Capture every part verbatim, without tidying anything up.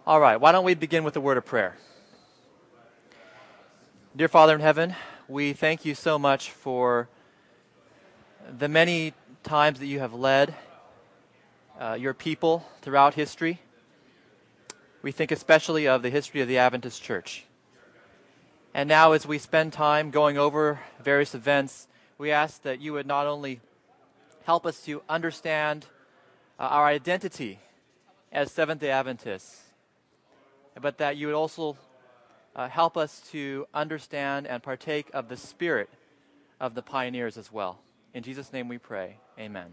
All right, why don't we begin with a word of prayer? Dear Father in heaven, we thank you so much for the many times that you have led uh, your people throughout history. We think especially of the history of the Adventist Church. And now as we spend time going over various events, we ask that you would not only help us to understand uh, our identity as Seventh-day Adventists, but that you would also uh, help us to understand and partake of the spirit of the pioneers as well. In Jesus' name we pray. Amen.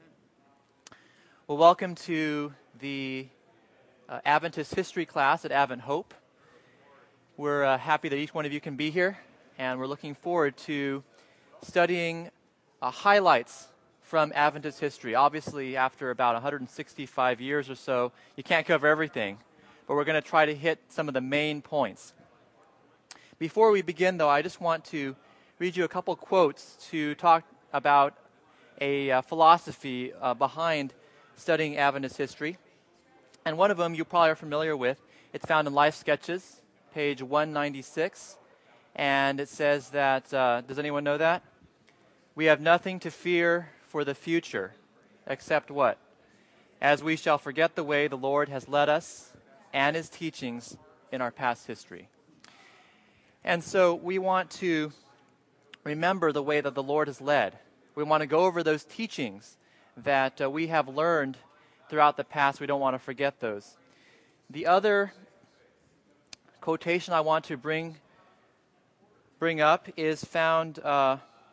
Well, welcome to the uh, Adventist history class at Advent Hope. We're uh, happy that each one of you can be here, and we're looking forward to studying uh, highlights from Adventist history. Obviously, after about one hundred sixty-five years or so, you can't cover everything, but we're going to try to hit some of the main points. Before we begin, though, I just want to read you a couple quotes to talk about a uh, philosophy uh, behind studying Adventist history. And one of them you probably are familiar with. It's found in Life Sketches, page one ninety-six. And it says that, uh, does anyone know that? We have nothing to fear for the future, except what? As we shall forget the way the Lord has led us and his teachings in our past history. And so we want to remember the way that the Lord has led. We want to go over those teachings that uh, we have learned throughout the past. We don't want to forget those. The other quotation I want to bring bring up is found, uh,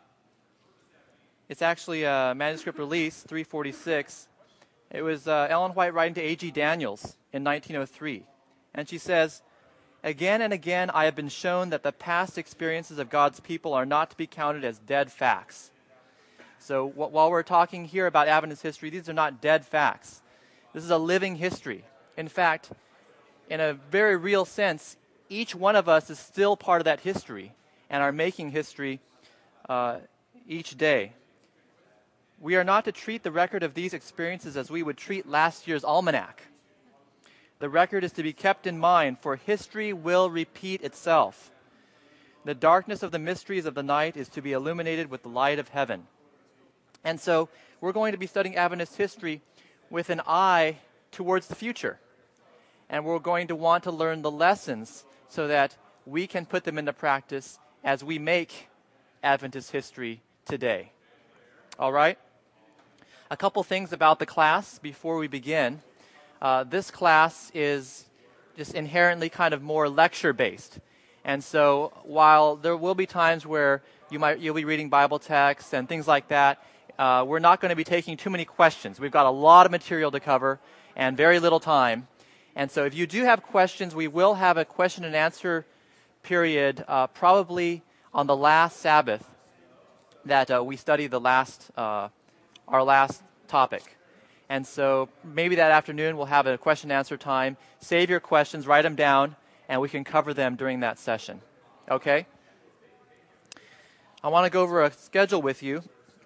it's actually a manuscript release, three forty-six. It was uh, Ellen White writing to A G Daniels in nineteen oh three. And she says, "Again and again I have been shown that the past experiences of God's people are not to be counted as dead facts." So wh- while we're talking here about Adventist history, these are not dead facts. This is a living history. In fact, in a very real sense, each one of us is still part of that history and are making history uh, each day. We are not to treat the record of these experiences as we would treat last year's almanac. The record is to be kept in mind, for history will repeat itself. The darkness of the mysteries of the night is to be illuminated with the light of heaven. And so we're going to be studying Adventist history with an eye towards the future. And we're going to want to learn the lessons so that we can put them into practice as we make Adventist history today. All right? A couple things about the class before we begin. Uh, this class is just inherently kind of more lecture-based. And so while there will be times where you might, you'll be reading Bible texts and things like that, uh, we're not going to be taking too many questions. We've got a lot of material to cover and very little time. And so if you do have questions, we will have a question and answer period uh, probably on the last Sabbath that uh, we study the last uh, our last topic. And so maybe that afternoon we'll have a question and answer time. Save your questions, write them down, and we can cover them during that session. Okay? I want to go over a schedule with you.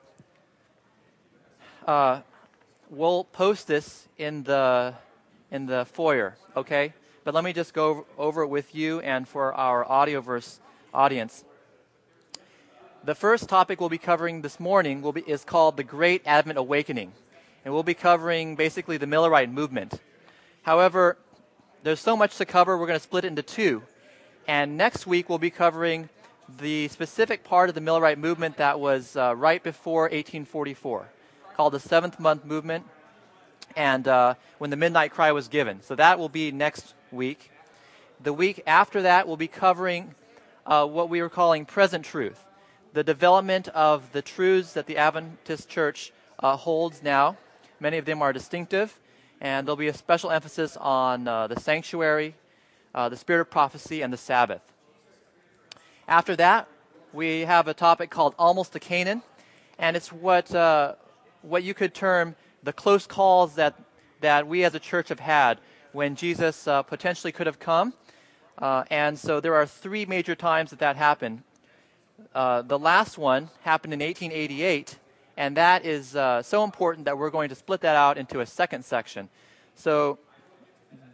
Uh, we'll post this in the in the foyer, okay? But let me just go over it with you and for our Audioverse audience. The first topic we'll be covering this morning will be, is called the Great Advent Awakening. And we'll be covering basically the Millerite movement. However, there's so much to cover, we're going to split it into two. And next week we'll be covering the specific part of the Millerite movement that was uh, right before eighteen forty-four, called the Seventh Month Movement, and uh, when the Midnight Cry was given. So that will be next week. The week after that we'll be covering uh, what we were calling present truth, the development of the truths that the Adventist Church uh, holds now. Many of them are distinctive, and there'll be a special emphasis on uh, the sanctuary, uh, the spirit of prophecy, and the Sabbath. After that, we have a topic called Almost to Canaan, and it's what uh, what you could term the close calls that, that we as a church have had when Jesus uh, potentially could have come. Uh, and so there are three major times that that happened. Uh, the last one happened in eighteen eighty-eight, and that is uh, so important that we're going to split that out into a second section. So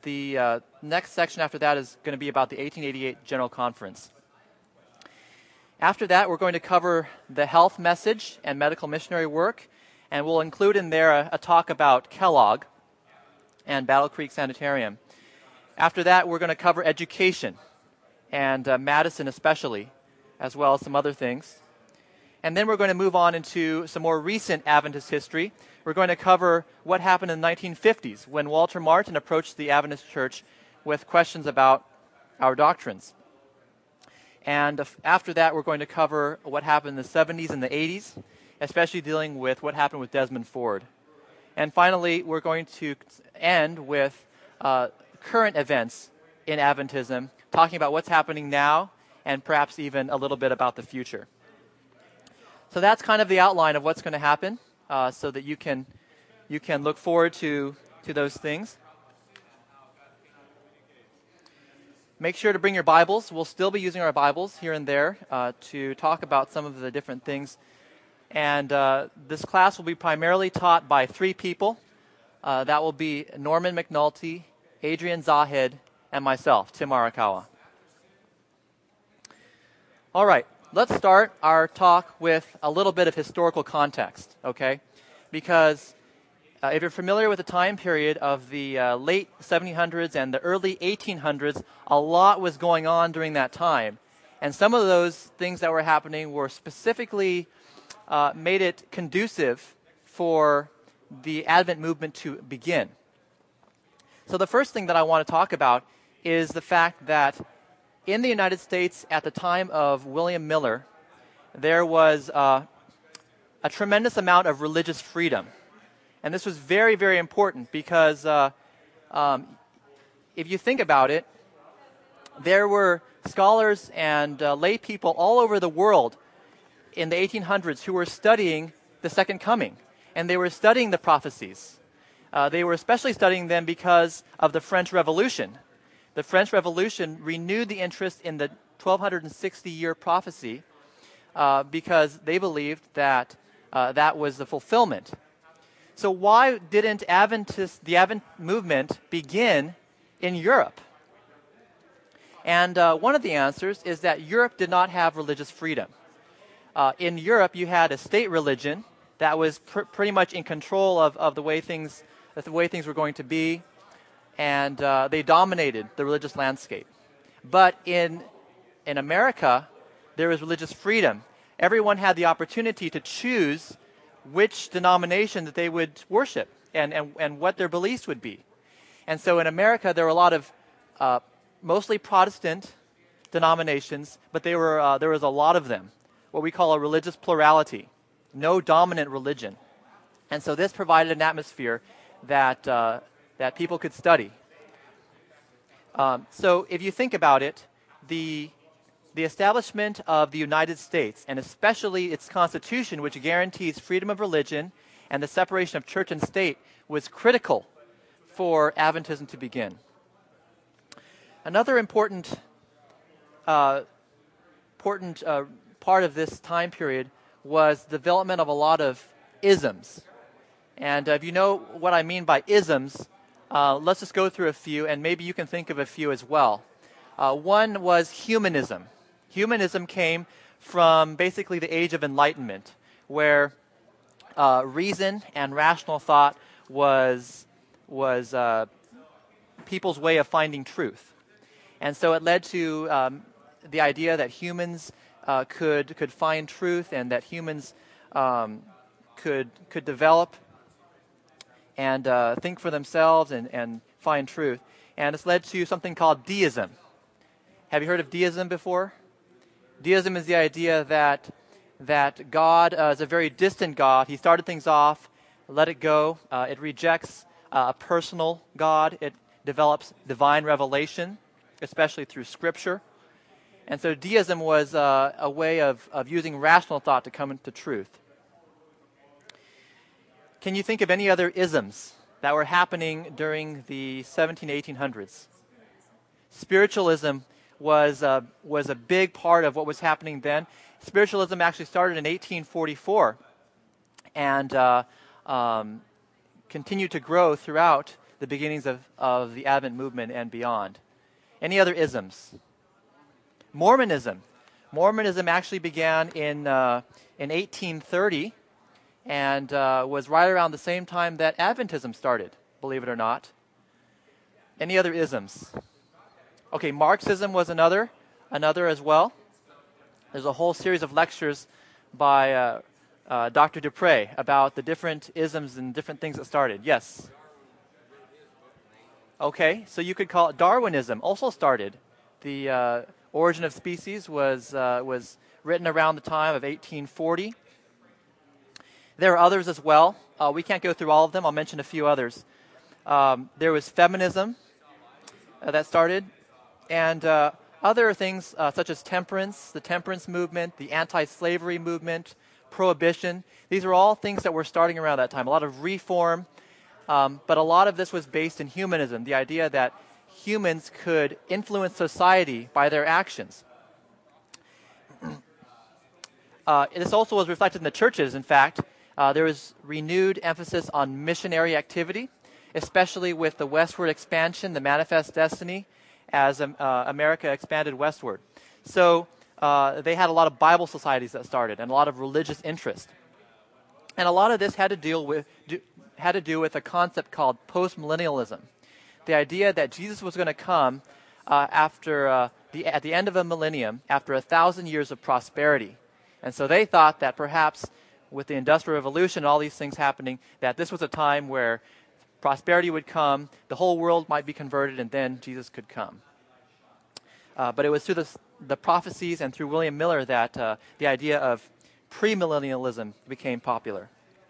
the uh, next section after that is going to be about the eighteen eighty-eight General Conference. After that, we're going to cover the health message and medical missionary work, and we'll include in there a, a talk about Kellogg and Battle Creek Sanitarium. After that, we're going to cover education, and uh, Madison especially, as well as some other things. And then we're going to move on into some more recent Adventist history. We're going to cover what happened in the nineteen fifties when Walter Martin approached the Adventist Church with questions about our doctrines. And after that, we're going to cover what happened in the seventies and the eighties, especially dealing with what happened with Desmond Ford. And finally, we're going to end with uh, current events in Adventism, talking about what's happening now and perhaps even a little bit about the future. So that's kind of the outline of what's going to happen, uh, so that you can you can look forward to, to those things. Make sure to bring your Bibles. We'll still be using our Bibles here and there uh, to talk about some of the different things. And uh, this class will be primarily taught by three people. Uh, that will be Norman McNulty, Adrian Zahed, and myself, Tim Arakawa. All right, let's start our talk with a little bit of historical context, okay? Because uh, if you're familiar with the time period of the uh, late seventeen hundreds and the early eighteen hundreds, a lot was going on during that time. And some of those things that were happening were specifically uh, made it conducive for the Advent movement to begin. So the first thing that I want to talk about is the fact that in the United States at the time of William Miller, there was uh, a tremendous amount of religious freedom. And this was very, very important because uh, um, if you think about it, there were scholars and uh, lay people all over the world in the eighteen hundreds who were studying the Second Coming. And they were studying the prophecies. Uh, they were especially studying them because of the French Revolution. The French Revolution renewed the interest in the twelve sixty year prophecy uh, because they believed that uh, that was the fulfillment. So why didn't Adventist, the Advent movement begin in Europe? And uh, one of the answers is that Europe did not have religious freedom. Uh, in Europe, you had a state religion that was pr- pretty much in control of, of the way things the way things were going to be, and uh, they dominated the religious landscape. But in in America, there was religious freedom. Everyone had the opportunity to choose which denomination that they would worship and, and, and what their beliefs would be. And so in America, there were a lot of uh, mostly Protestant denominations, but they were uh, there was a lot of them, what we call a religious plurality, no dominant religion. And so this provided an atmosphere that uh, that people could study. Um, so if you think about it, the the establishment of the United States, and especially its Constitution, which guarantees freedom of religion and the separation of church and state, was critical for Adventism to begin. Another important uh, important uh, part of this time period was the development of a lot of isms. And uh, if you know what I mean by isms, uh, let's just go through a few, and maybe you can think of a few as well. Uh, one was humanism. Humanism came from basically the Age of Enlightenment, where uh, reason and rational thought was was uh, people's way of finding truth. And so it led to um, the idea that humans uh, could could find truth, and that humans um, could could develop and uh, think for themselves and, and find truth. And it's led to something called deism. Have you heard of deism before? Deism is the idea that that God uh, is a very distant God. He started things off, let it go. Uh, it rejects uh, a personal God. It develops divine revelation, especially through Scripture. And so deism was uh, a way of, of using rational thought to come into truth. Can you think of any other isms that were happening during the seventeen, eighteen hundreds? Spiritualism was uh, was a big part of what was happening then. Spiritualism actually started in eighteen forty-four and uh, um, continued to grow throughout the beginnings of, of the Advent movement and beyond. Any other isms? Mormonism. Mormonism actually began in uh, in eighteen thirty and uh, was right around the same time that Adventism started, believe it or not. Any other isms? Okay, Marxism was another, another as well. There's a whole series of lectures by uh, uh, Doctor Dupre about the different isms and different things that started. Yes? Okay, so you could call it Darwinism also started. The uh, Origin of Species was, uh, was written around the time of eighteen forty. There are others as well. Uh, we can't go through all of them. I'll mention a few others. Um, there was feminism uh, that started, and uh, other things uh, such as temperance, the temperance movement, the anti-slavery movement, prohibition. These are all things that were starting around that time. A lot of reform, um, but a lot of this was based in humanism, the idea that humans could influence society by their actions. Uh, this also was reflected in the churches, in fact. Uh, there was renewed emphasis on missionary activity, especially with the westward expansion, the manifest destiny, as um, uh, America expanded westward. So uh, they had a lot of Bible societies that started and a lot of religious interest. And a lot of this had to deal with do, had to do with a concept called postmillennialism, the idea that Jesus was going to come uh, after uh, the at the end of a millennium, after a thousand years of prosperity. And so they thought that perhaps with the Industrial Revolution and all these things happening, that this was a time where prosperity would come, the whole world might be converted, and then Jesus could come. Uh, but it was through the, the prophecies and through William Miller that uh, the idea of premillennialism became popular.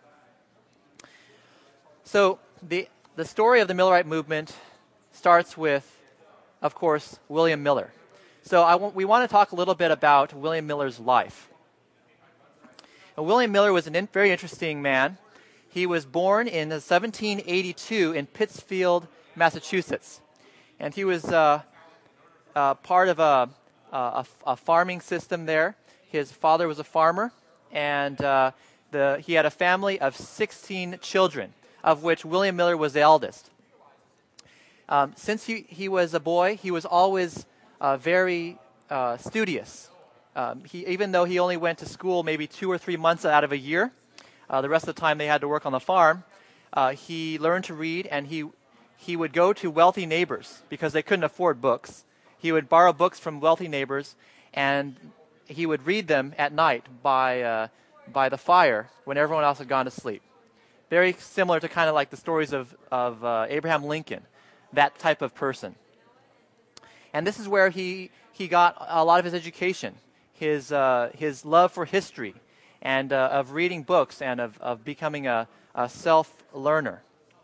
So the, the story of the Millerite movement starts with, of course, William Miller. So I w- we want to talk a little bit about William Miller's life. Now, William Miller was a in- very interesting man. He was born in seventeen eighty-two in Pittsfield, Massachusetts. And he was uh, uh, part of a, a, a farming system there. His father was a farmer, and uh, the, he had a family of sixteen children, of which William Miller was the eldest. Um, since he, he was a boy, he was always uh, very uh, studious. Um, he, even though he only went to school maybe two or three months out of a year, uh, the rest of the time they had to work on the farm, uh, he learned to read, and he he would go to wealthy neighbors because they couldn't afford books. He would borrow books from wealthy neighbors, and he would read them at night by uh, by the fire when everyone else had gone to sleep. Very similar to kind of like the stories of, of uh, Abraham Lincoln, that type of person. And this is where he, he got a lot of his education, his uh, his love for history, and uh, of reading books, and of, of becoming a, a self-learner.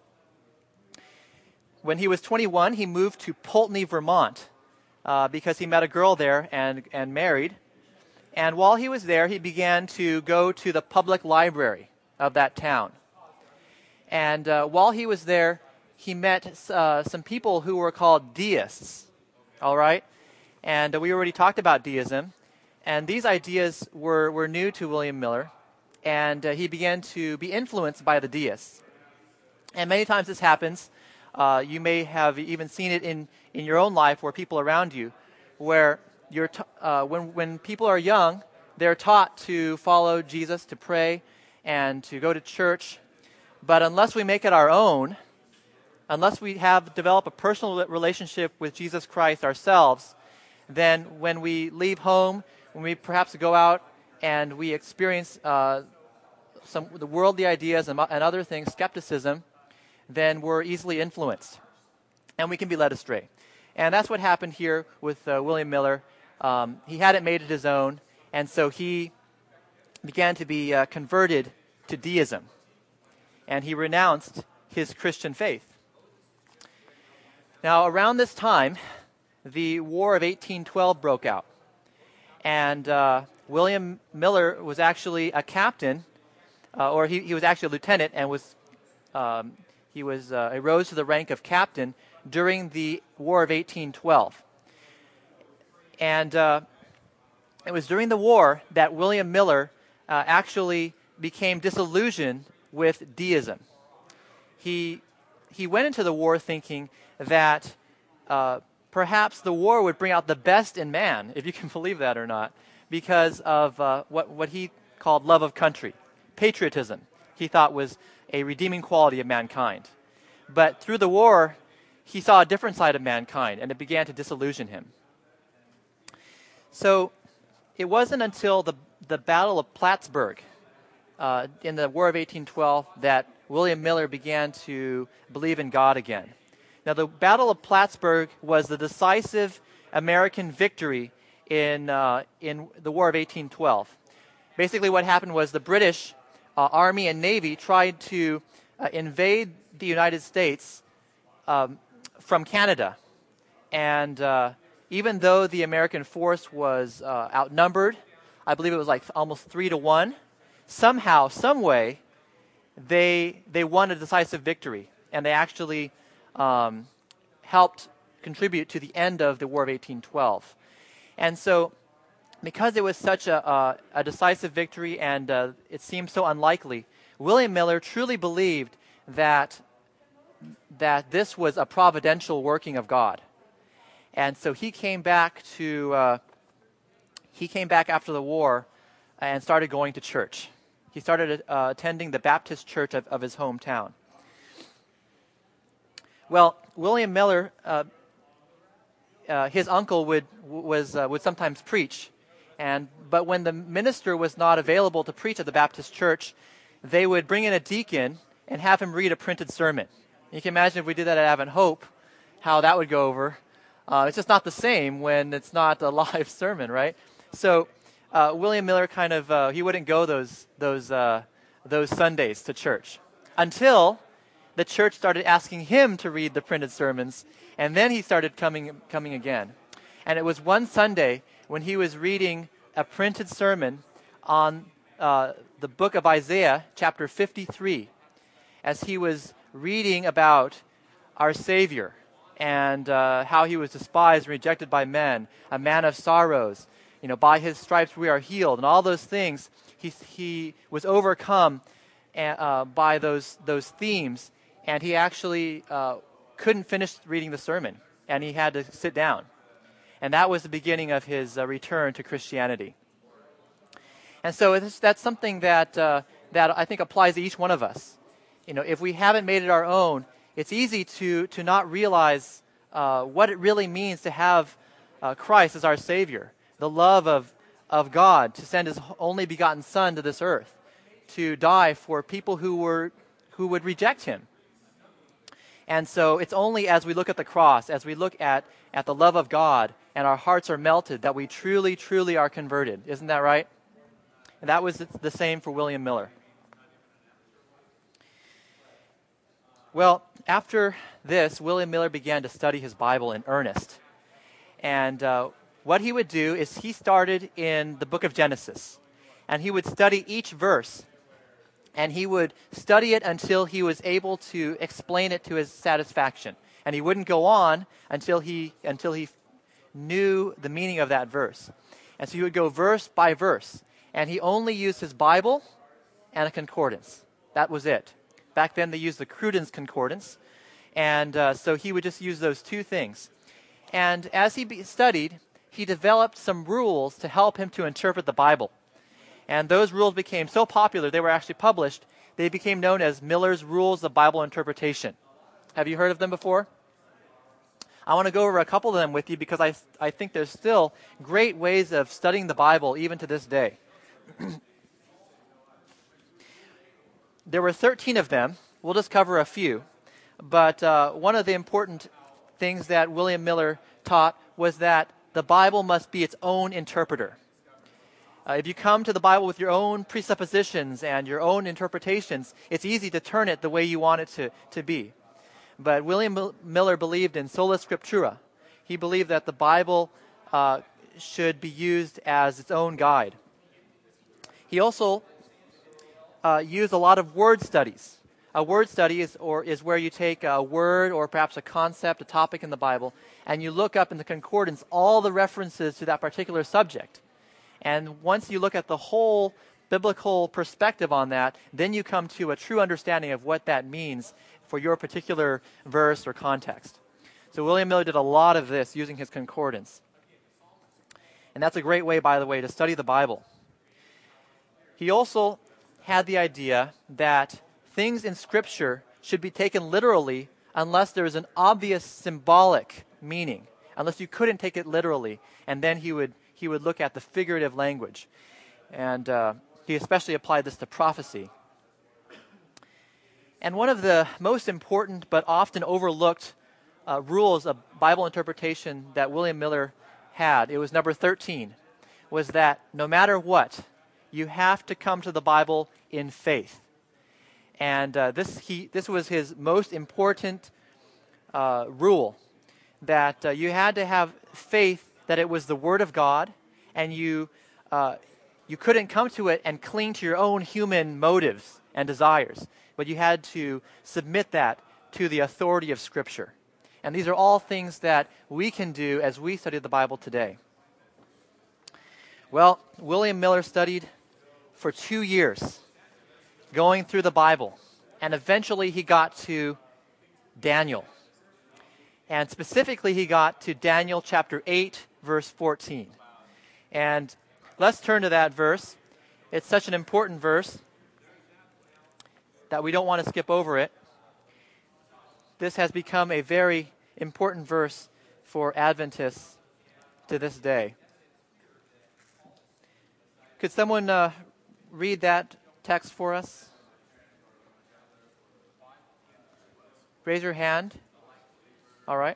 When he was twenty-one, he moved to Poultney, Vermont, uh, because he met a girl there and, and married. And while he was there, he began to go to the public library of that town. And uh, while he was there, he met uh, some people who were called deists, all right? And uh, we already talked about deism. And these ideas were, were new to William Miller, and uh, he began to be influenced by the deists. And many times this happens. Uh, you may have even seen it in, in your own life where people around you, where you're t- uh, when, when people are young, they're taught to follow Jesus, to pray, and to go to church. But unless we make it our own, unless we have developed a personal relationship with Jesus Christ ourselves, then when we leave home, when we perhaps go out and we experience uh, some the worldly ideas and, and other things, skepticism, then we're easily influenced, and we can be led astray. And that's what happened here with uh, William Miller. Um, he hadn't made it his own, and so he began to be uh, converted to deism, and he renounced his Christian faith. Now, around this time, the War of eighteen twelve broke out. And uh, William Miller was actually a captain, uh, or he, he was actually a lieutenant, and was um, he was uh, he rose to the rank of captain during the War of eighteen twelve. And uh, it was during the war that William Miller uh, actually became disillusioned with deism. He he went into the war thinking that uh, perhaps the war would bring out the best in man, if you can believe that or not, because of uh, what, what he called love of country. Patriotism, he thought, was a redeeming quality of mankind. But through the war, he saw a different side of mankind, and it began to disillusion him. So it wasn't until the, the Battle of Plattsburgh uh, in the War of eighteen twelve that William Miller began to believe in God again. Now, the Battle of Plattsburgh was the decisive American victory in, uh, in the War of eighteen twelve. Basically, what happened was the British uh, Army and Navy tried to uh, invade the United States um, from Canada. And uh, even though the American force was uh, outnumbered, I believe it was like almost three to one, somehow, some way, they, they won a decisive victory. And they actually um, helped contribute to the end of the War of eighteen twelve. And so, because it was such a, a, a decisive victory and uh, it seemed so unlikely, William Miller truly believed that, that this was a providential working of God. And so he came back to, uh, he came back after the war and started going to church. He started uh, attending the Baptist church of, of his hometown. Well, William Miller, uh, uh, his uncle would, was, uh, would sometimes preach. And, but when the minister was not available to preach at the Baptist church, they would bring in a deacon and have him read a printed sermon. You can imagine if we did that at Advent Hope, how that would go over. Uh, it's just not the same when it's not a live sermon, right? So uh, William Miller kind of, uh, he wouldn't go those, those, uh, those Sundays to church until the church started asking him to read the printed sermons, and then he started coming, coming again. And it was one Sunday when he was reading a printed sermon on uh, the book of Isaiah, chapter fifty-three, as he was reading about our Savior and uh, how he was despised and rejected by men, a man of sorrows. You know, by his stripes we are healed, and all those things. He he was overcome uh, by those those themes, and he actually uh, couldn't finish reading the sermon, and he had to sit down. And that was the beginning of his uh, return to Christianity. And so it's, that's something that uh, that I think applies to each one of us. You know, if we haven't made it our own, it's easy to to not realize uh, what it really means to have uh, Christ as our Savior, the love of of God to send His only begotten Son to this earth, to die for people who were who would reject Him. And so it's only as we look at the cross, as we look at at the love of God, and our hearts are melted, that we truly, truly are converted. Isn't that right? And that was the same for William Miller. Well, after this, William Miller began to study his Bible in earnest. And uh, what he would do is he started in the book of Genesis. And he would study each verse. And he would study it until he was able to explain it to his satisfaction. And he wouldn't go on until he until he knew the meaning of that verse. And so he would go verse by verse. And he only used his Bible and a concordance. That was it. Back then they used the Cruden's Concordance. And uh, so he would just use those two things. And as he be- studied, he developed some rules to help him to interpret the Bible. And those rules became so popular, they were actually published, they became known as Miller's Rules of Bible Interpretation. Have you heard of them before? I want to go over a couple of them with you because I, I think there's still great ways of studying the Bible even to this day. There were thirteen of them. We'll just cover a few. But uh, one of the important things that William Miller taught was that the Bible must be its own interpreter. Uh, if you come to the Bible with your own presuppositions and your own interpretations, it's easy to turn it the way you want it to, to be. But William M- Miller believed in sola scriptura. He believed that the Bible uh, should be used as its own guide. He also uh, used a lot of word studies. A word study is, or, is where you take a word or perhaps a concept, a topic in the Bible, and you look up in the concordance all the references to that particular subject. And once you look at the whole biblical perspective on that, then you come to a true understanding of what that means for your particular verse or context. So William Miller did a lot of this using his concordance. And that's a great way, by the way, to study the Bible. He also had the idea that things in Scripture should be taken literally unless there is an obvious symbolic meaning, unless you couldn't take it literally. And then he would he would look at the figurative language. And uh, he especially applied this to prophecy. And one of the most important but often overlooked uh, rules of Bible interpretation that William Miller had, it was number thirteen, was that no matter what, you have to come to the Bible in faith. And uh, this he this was his most important uh, rule, that uh, you had to have faith that it was the Word of God, and you uh, you couldn't come to it and cling to your own human motives and desires, but you had to submit that to the authority of Scripture. And these are all things that we can do as we study the Bible today. Well, William Miller studied for two years, going through the Bible, and eventually he got to Daniel. And specifically, he got to Daniel chapter eight, verse fourteen. And let's turn to that verse. It's such an important verse that we don't want to skip over it. This has become a very important verse for Adventists to this day. Could someone uh, read that text for us? Raise your hand. All right.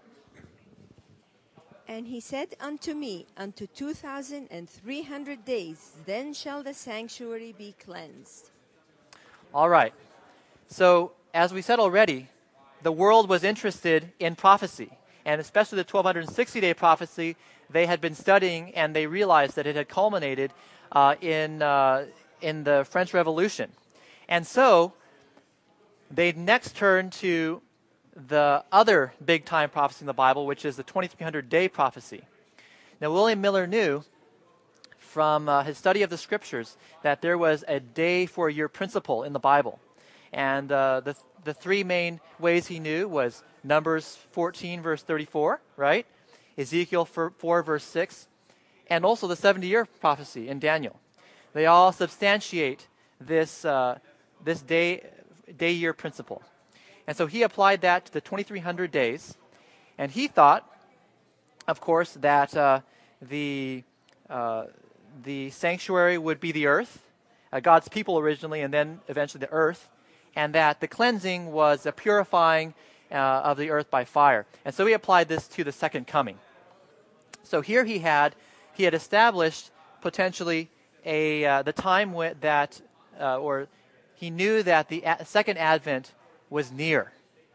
And he said unto me, unto two thousand and three hundred days, then shall the sanctuary be cleansed. All right. So, as we said already, the world was interested in prophecy, and especially the twelve sixty-day prophecy they had been studying, and they realized that it had culminated uh, in uh, in the French Revolution. And so, they next turned to the other big-time prophecy in the Bible, which is the twenty-three hundred day prophecy. Now, William Miller knew from uh, his study of the Scriptures that there was a day-for-a-year principle in the Bible. And uh, the the three main ways he knew was Numbers fourteen, verse thirty-four, right? Ezekiel four, verse six, and also the seventy-year prophecy in Daniel. They all substantiate this uh, this day day-year principle. And so he applied that to the twenty-three hundred days, and he thought, of course, that uh, the uh, the sanctuary would be the earth, uh, God's people originally, and then eventually the earth, and that the cleansing was a purifying uh, of the earth by fire. And so he applied this to the second coming. So here he had he had established potentially a uh, the time when that uh, or he knew that the a- second advent was near.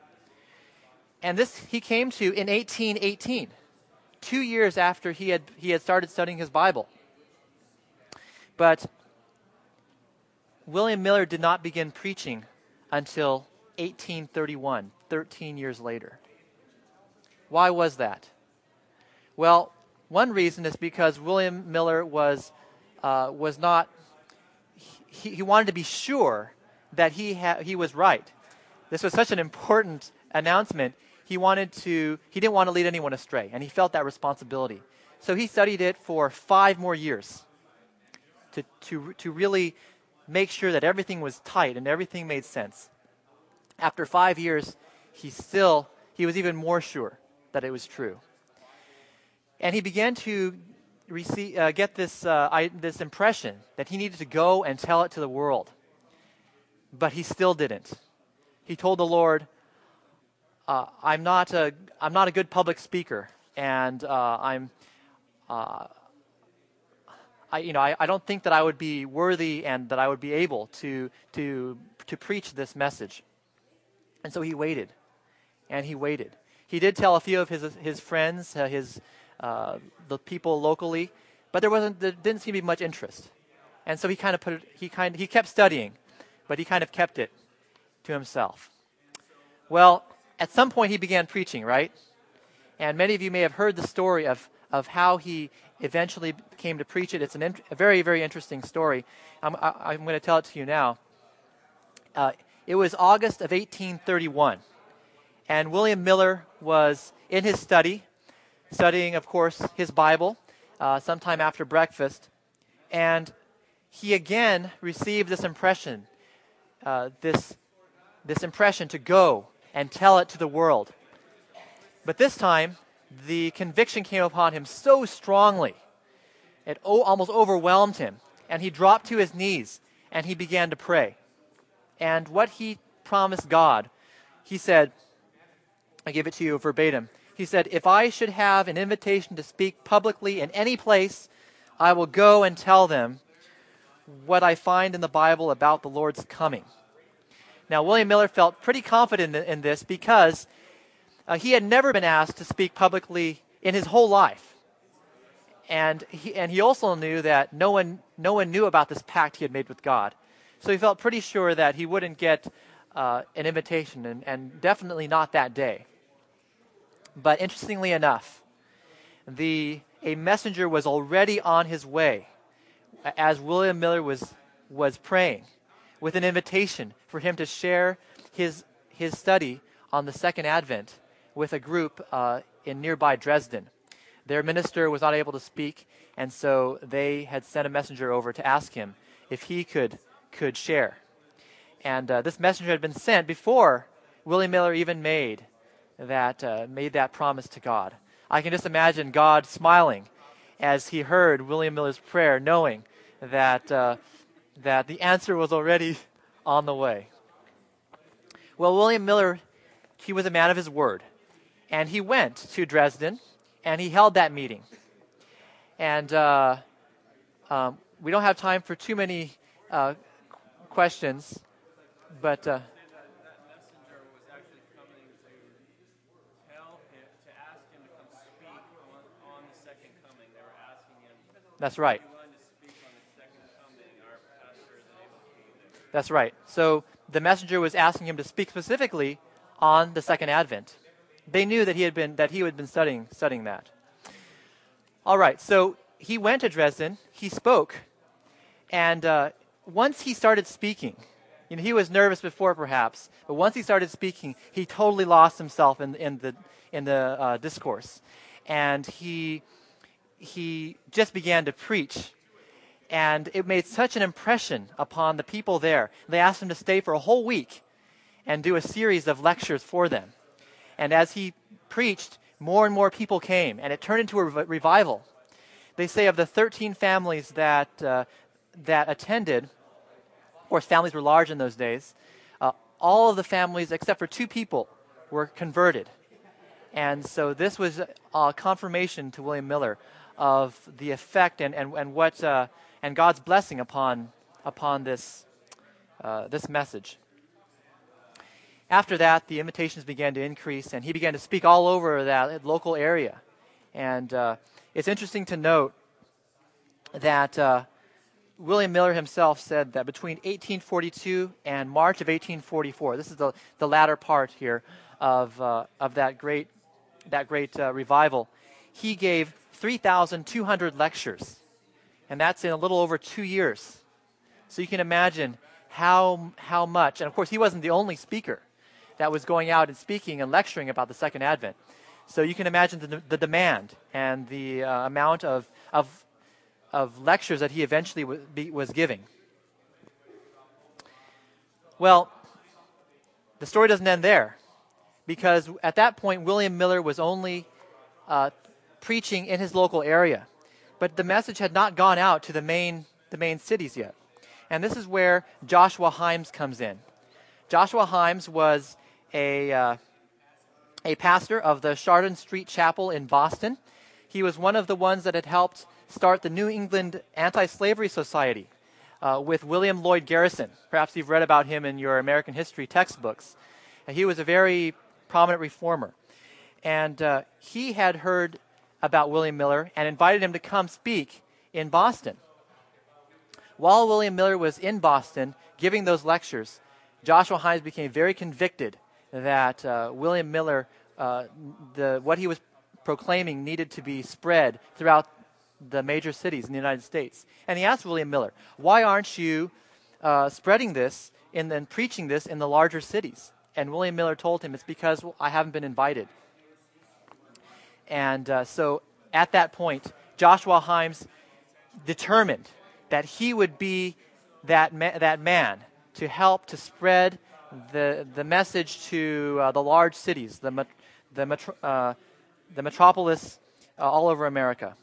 And this he came to in eighteen eighteen, two years after he had he had started studying his Bible. But William Miller did not begin preaching until eighteen thirty-one, thirteen years later. Why was that? Well, one reason is because William Miller was uh, was not he, he wanted to be sure that he ha- he was right. This was such an important announcement. He wanted to, he didn't want to lead anyone astray, and he felt that responsibility. So he studied it for five more years to, to, to really make sure that everything was tight and everything made sense. After five years, he still, he was even more sure that it was true. And he began to receive, uh, get this, uh, I, this impression that he needed to go and tell it to the world. But he still didn't. He told the Lord, uh, "I'm not a I'm not a good public speaker, and uh, I'm uh, I you know I, I don't think that I would be worthy and that I would be able to to to preach this message." And so he waited, and he waited. He did tell a few of his his friends, uh, his uh, the people locally, but there wasn't there didn't seem to be much interest, and so he kind of put it, he kind he kept studying, but he kind of kept it to himself. Well, at some point he began preaching, right? And many of you may have heard the story of, of how he eventually came to preach it. It's an int- a very, very interesting story. I'm, I, I'm going to tell it to you now. Uh, it was August of eighteen thirty-one. And William Miller was in his study, studying, of course, his Bible, uh, sometime after breakfast. And he again received this impression, uh, this, this impression to go and tell it to the world. But this time, the conviction came upon him so strongly, it o- almost overwhelmed him. And he dropped to his knees and he began to pray. And what he promised God, he said, I give it to you verbatim. He said, if I should have an invitation to speak publicly in any place, I will go and tell them what I find in the Bible about the Lord's coming. Now, William Miller felt pretty confident in, in this because uh, he had never been asked to speak publicly in his whole life. And he, and he also knew that no one, no one knew about this pact he had made with God. So he felt pretty sure that he wouldn't get uh, an invitation, and, and definitely not that day. But interestingly enough, the a messenger was already on his way as William Miller was was praying with an invitation for him to share his his study on the second Advent with a group uh, in nearby Dresden. Their minister was not able to speak, and so they had sent a messenger over to ask him if he could could share. And uh, this messenger had been sent before William Miller even made that uh, made that promise to God. I can just imagine God smiling as he heard William Miller's prayer, knowing that uh, that the answer was already on the way. Well, William Miller, he was a man of his word, and he went to Dresden, and he held that meeting. And uh, um, we don't have time for too many uh, questions, but uh, that's right. That's right. So the messenger was asking him to speak specifically on the second Advent. They knew that he had been that he had been studying studying that. All right. So he went to Dresden. He spoke, and uh, once he started speaking, you know, he was nervous before perhaps, but once he started speaking, he totally lost himself in in the in the uh, discourse, and he he just began to preach. And it made such an impression upon the people there. They asked him to stay for a whole week and do a series of lectures for them. And as he preached, more and more people came, and it turned into a rev- revival. They say of the thirteen families that uh, that attended, of course, families were large in those days, uh, all of the families except for two people were converted. And so this was a confirmation to William Miller of the effect and, and, and what... Uh, and God's blessing upon upon this uh, this message. After that, the invitations began to increase, and he began to speak all over that local area. And uh, it's interesting to note that uh, William Miller himself said that between eighteen forty-two and March of eighteen forty-four, this is the, the latter part here of uh, of that great that great uh, revival, he gave three thousand two hundred lectures. And that's in a little over two years. So you can imagine how how much. And of course, he wasn't the only speaker that was going out and speaking and lecturing about the Second Advent. So you can imagine the, the demand and the uh, amount of, of of lectures that he eventually w- be, was giving. Well, the story doesn't end there, because at that point, William Miller was only uh, preaching in his local area. But the message had not gone out to the main the main cities yet. And this is where Joshua Himes comes in. Joshua Himes was a uh, a pastor of the Chardon Street Chapel in Boston. He was one of the ones that had helped start the New England Anti-Slavery Society uh, with William Lloyd Garrison. Perhaps you've read about him in your American history textbooks. And he was a very prominent reformer. And uh, he had heard about William Miller and invited him to come speak in Boston. While William Miller was in Boston giving those lectures, Joshua Himes became very convicted that uh, William Miller, uh, the what he was proclaiming needed to be spread throughout the major cities in the United States. And he asked William Miller, why aren't you uh, spreading this and then preaching this in the larger cities? And William Miller told him, it's because well, I haven't been invited. And uh, so at that point, Joshua Himes determined that he would be that ma- that man to help to spread the the message to uh, the large cities, the met- the metro- uh, the metropolis uh, all over America.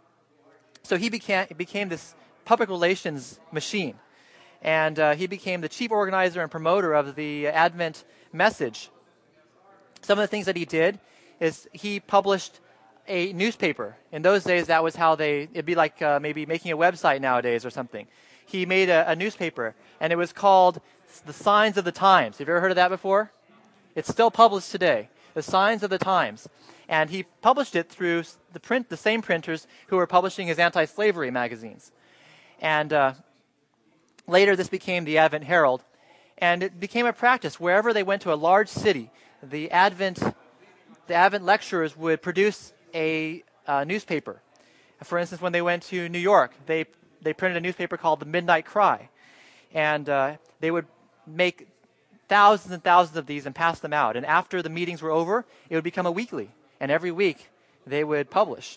So he became became this public relations machine, and uh, he became the chief organizer and promoter of the Advent message. Some of the things that he did is he published a newspaper. In those days, that was how they, it'd be like uh, maybe making a website nowadays or something. He made a, a newspaper, and it was called The Signs of the Times. Have you ever heard of that before? It's still published today, The Signs of the Times. And he published it through the print, the same printers who were publishing his anti-slavery magazines. And uh, later, this became the Advent Herald. And it became a practice. Wherever they went to a large city, the Advent, the Advent lecturers would produce a uh, newspaper. For instance, when they went to New York, they they printed a newspaper called The Midnight Cry. And uh, they would make thousands and thousands of these and pass them out. And after the meetings were over, it would become a weekly. And every week, they would publish.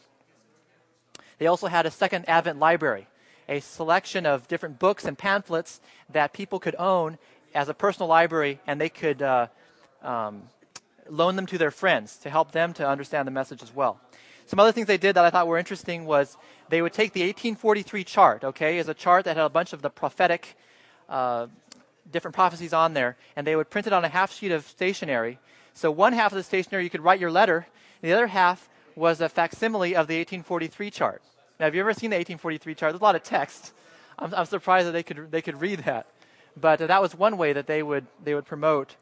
They also had a second Advent library, a selection of different books and pamphlets that people could own as a personal library, and they could uh, um, loan them to their friends to help them to understand the message as well. Some other things they did that I thought were interesting was they would take the eighteen forty-three chart, okay, is a chart that had a bunch of the prophetic, uh, different prophecies on there, and they would print it on a half sheet of stationery. So one half of the stationery you could write your letter, and the other half was a facsimile of the eighteen forty-three chart. Now, have you ever seen the eighteen forty-three chart? There's a lot of text. I'm, I'm surprised that they could they could read that, but uh, that was one way that they would they would promote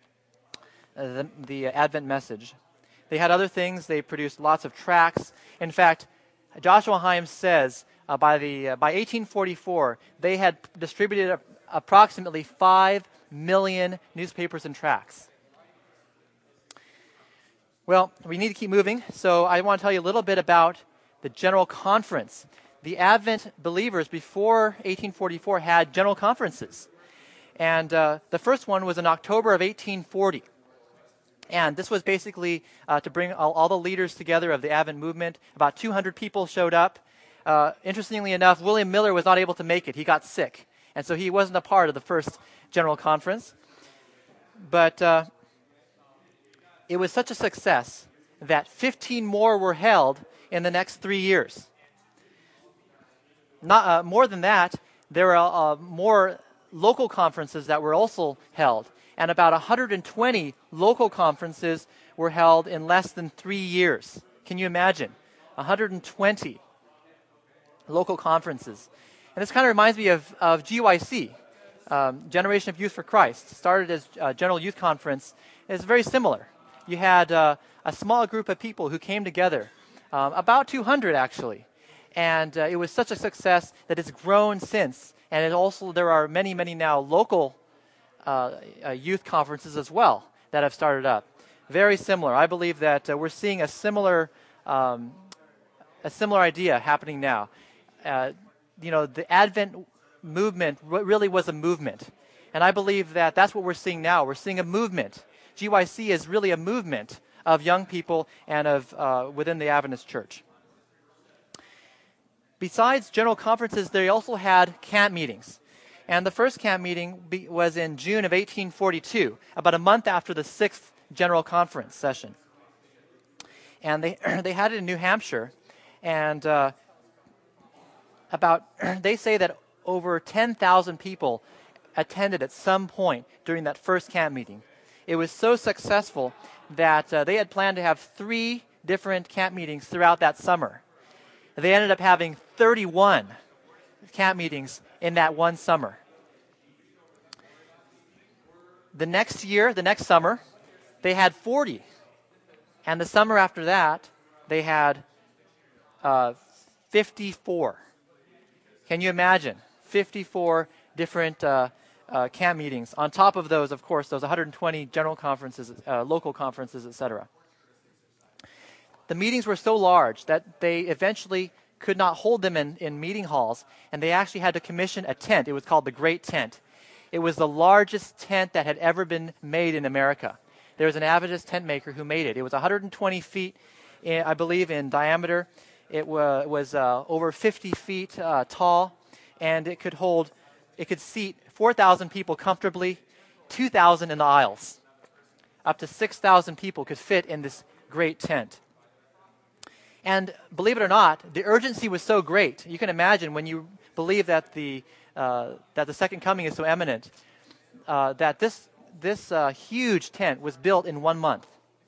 uh, the, the Advent message. They had other things. They produced lots of tracts. In fact, Joshua Himes says uh, by the uh, by eighteen forty-four they had distributed a, approximately five million newspapers and tracts. Well, we need to keep moving, so I want to tell you a little bit about the General Conference. The Advent believers before eighteen forty-four had general conferences. And uh, the first one was in October of eighteen forty. And this was basically uh, to bring all, all the leaders together of the Advent movement. About two hundred people showed up. Uh, interestingly enough, William Miller was not able to make it. He got sick. And so he wasn't a part of the first general conference. But uh, it was such a success that fifteen more were held in the next three years. Not uh, more than that, there were uh, more local conferences that were also held. And about one hundred twenty local conferences were held in less than three years. Can you imagine? one hundred twenty local conferences. And this kind of reminds me of, of G Y C, um, Generation of Youth for Christ. Started as a General Youth Conference. It's very similar. You had uh, a small group of people who came together, um, about two hundred actually. And uh, it was such a success that it's grown since. And it also, there are many, many now local Uh, uh, youth conferences as well that have started up. Very similar. I believe that uh, we're seeing a similar um, a similar idea happening now. Uh, you know, the Advent movement r- really was a movement. And I believe that that's what we're seeing now. We're seeing a movement. G Y C is really a movement of young people and of uh, within the Adventist church. Besides general conferences, they also had camp meetings. And the first camp meeting be, was in June of eighteen forty-two, about a month after the sixth General Conference session. And they they had it in New Hampshire, and uh, about they say that over ten thousand people attended at some point during that first camp meeting. It was so successful that uh, they had planned to have three different camp meetings throughout that summer. They ended up having thirty-one camp meetings in that one summer. The next year, the next summer, they had forty. And the summer after that, they had uh, fifty-four. Can you imagine? fifty-four different uh, uh, camp meetings. On top of those, of course, those one hundred twenty general conferences, uh, local conferences, et cetera. The meetings were so large that they eventually could not hold them in, in meeting halls, and they actually had to commission a tent. It was called the Great Tent. It was the largest tent that had ever been made in America. There was an Adventist tent maker who made it. It was one hundred twenty feet, in, I believe, in diameter. It wa- was uh, over fifty feet uh, tall, and it could hold, it could seat four thousand people comfortably, two thousand in the aisles. Up to six thousand people could fit in this great tent. And believe it or not, the urgency was so great. You can imagine when you believe that the uh, that the second coming is so imminent, uh, that this this uh, huge tent was built in one month.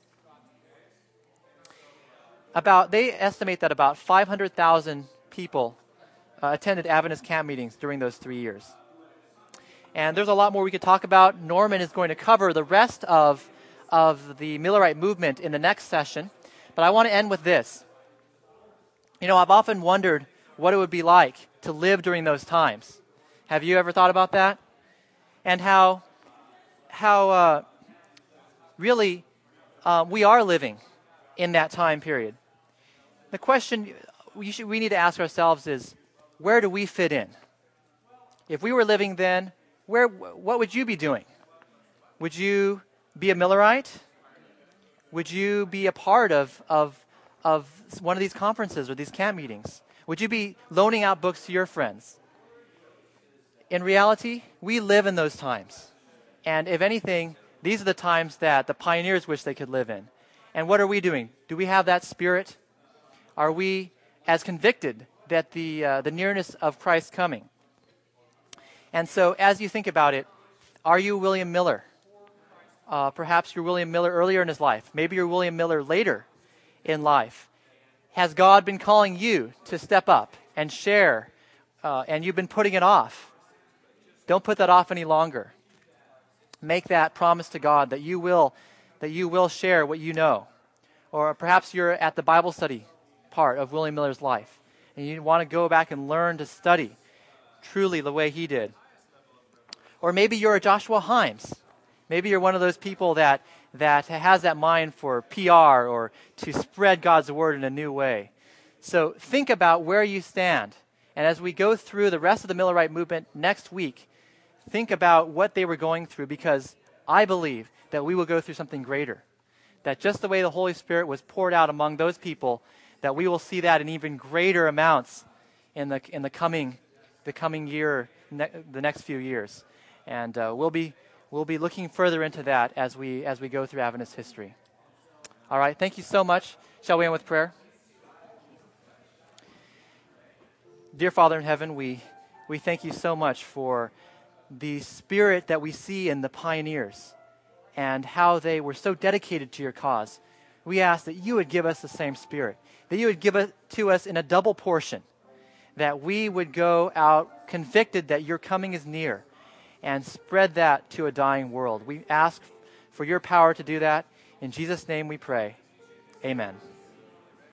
About they estimate that about five hundred thousand people uh, attended Adventist camp meetings during those three years. And there's a lot more we could talk about. Norman is going to cover the rest of of the Millerite movement in the next session, but I want to end with this. You know, I've often wondered what it would be like to live during those times. Have you ever thought about that? And how, how uh, really uh, we are living in that time period. The question we, should, we need to ask ourselves is, where do we fit in? If we were living then, where, what would you be doing? Would you be a Millerite? Would you be a part of, of of one of these conferences or these camp meetings? Would you be loaning out books to your friends? In reality, we live in those times. And if anything, these are the times that the pioneers wish they could live in. And what are we doing? Do we have that spirit? Are we as convicted that the uh, the nearness of Christ's coming? And so as you think about it, are you William Miller? Uh, perhaps you're William Miller earlier in his life. Maybe you're William Miller later in life. Has God been calling you to step up and share, uh, and you've been putting it off? Don't put that off any longer. Make that promise to God that you will, that you will share what you know. Or perhaps you're at the Bible study part of William Miller's life, and you want to go back and learn to study truly the way he did. Or maybe you're a Joshua Himes. Maybe you're one of those people that that has that mind for P R or to spread God's word in a new way. So think about where you stand. And as we go through the rest of the Millerite movement next week, think about what they were going through, because I believe that we will go through something greater. That just the way the Holy Spirit was poured out among those people, that we will see that in even greater amounts in the in the coming the coming year, ne- the next few years. And uh, we'll be We'll be looking further into that as we as we go through Adventist history. All right, thank you so much. Shall we end with prayer? Dear Father in heaven, we we thank you so much for the spirit that we see in the pioneers and how they were so dedicated to your cause. We ask that you would give us the same spirit, that you would give it to us in a double portion, that we would go out convicted that your coming is near, and spread that to a dying world. We ask for your power to do that. In Jesus' name we pray. Amen.